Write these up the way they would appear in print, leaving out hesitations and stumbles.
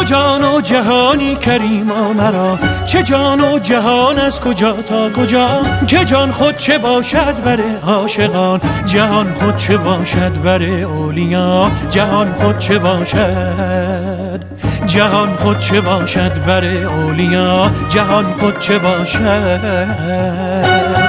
جان و جهانی کریما مرا، چه جان و جهان از کجا تا کجا، که جان خود چه باشد بر عاشقان، جهان خود چه باشد بر اولیا، جهان خود چه باشد، جهان خود چه باشد بر اولیا، جهان خود چه باشد.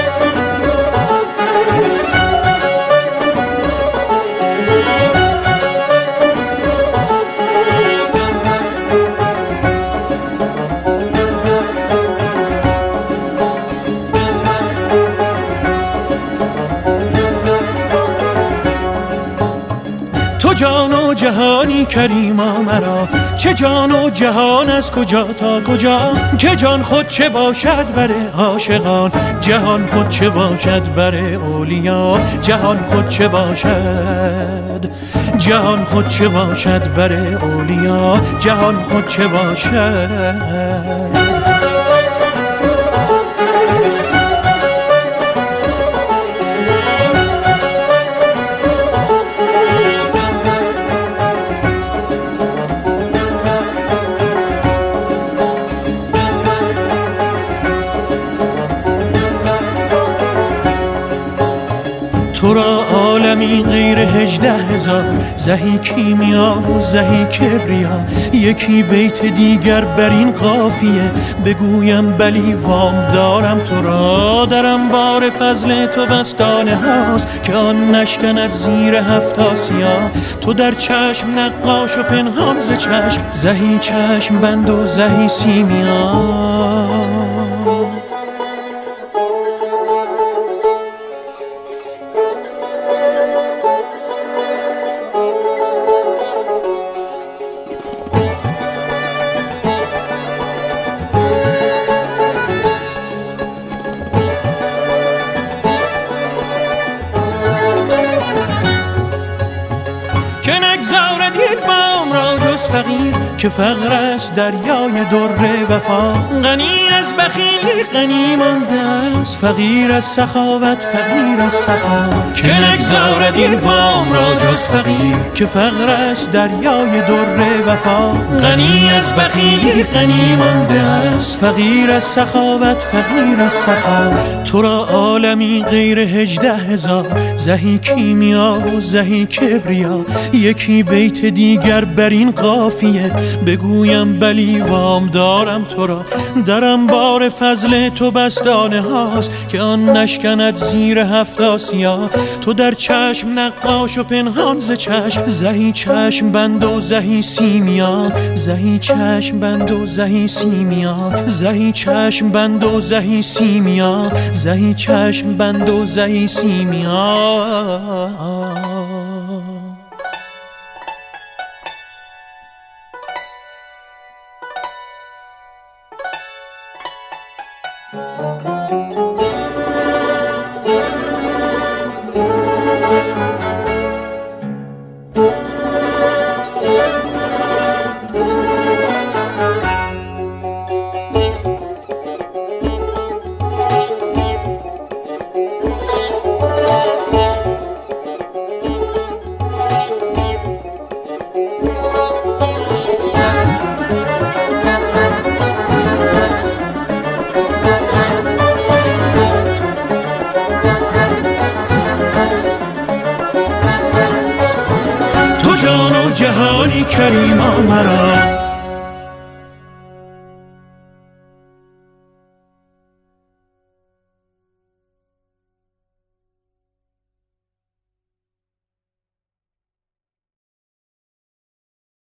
تو جان و جهانی کریما مرا، چه جان و جهان از کجا تا کجا، که جان خود چه باشد بر عاشقان، جهان خود چه باشد بر اولیا، جهان خود چه باشد، جهان خود چه باشد بر اولیا، جهان خود چه باشد. تو را عالمی غیر 18,000 زهی کیمیا و زهی کبریا، یکی بیت دیگر بر این قافیه بگویم بلی وام دارم تو را، در انبار فضل تو بستانه هاست که آن نشکند زیر 7 آسیا، تو در چشم نقاش و پنهان ز چشم، زهی چشم بند و زهی سیمیا. که نگذارد یک وام را جز فقیر، که فقر است دریای در وفا، غنی از بخیلی غنی مانده است، فقیر از سخاوت فقیر از سخا، که نگذارد این وام را جز فقیر، که فقر است دریای در وفا، غنی از بخیلی غنی مانده است، فقیر از سخاوت فقیر از سخا. تو را عالمی غیر 18,000 زهی کیمیا و زهی کبریا، یکی بیت دیگر بر این قافیه بگویم بلی وام دارم تو را، در انبار فضل تو بستانه هاست که آن نشکند زیر 7 آسیا، تو در چشم نقاش و پنهان ز چشم، زهی چشم بند و زهی سیمیا، زهی چشم بند و زهی سیمیا، زهی چشم بند و زهی سیمیا، زهی چشم بند و زهی سیمیا. تو جان و جهانی کریما مرا،